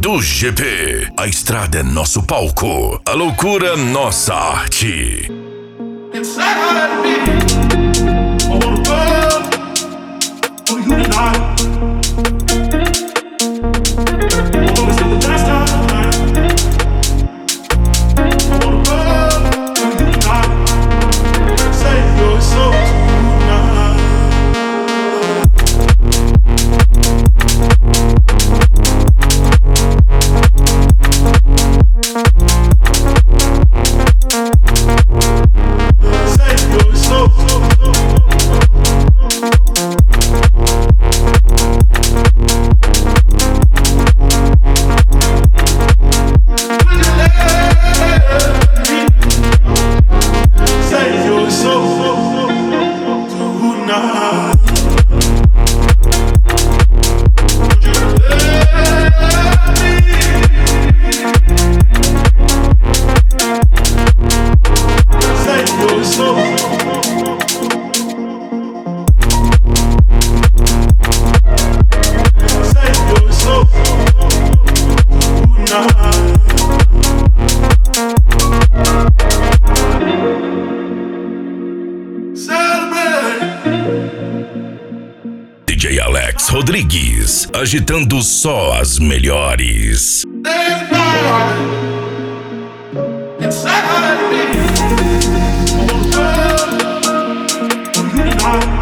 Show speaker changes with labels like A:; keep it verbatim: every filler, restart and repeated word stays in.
A: do G P. A estrada é nosso palco, a loucura nossa arte.
B: Inside me, I wanna run for you tonight. Although it's not the last time tonight, I wanna run for you tonight. Save your soul tonight. Save your soul. Save your soul tonight. Would you let me? Save your soul. Save your soul tonight.
A: D J Alex Rodrigues, agitando só as melhores.
B: There's power inside me. I wanna run for you tonight.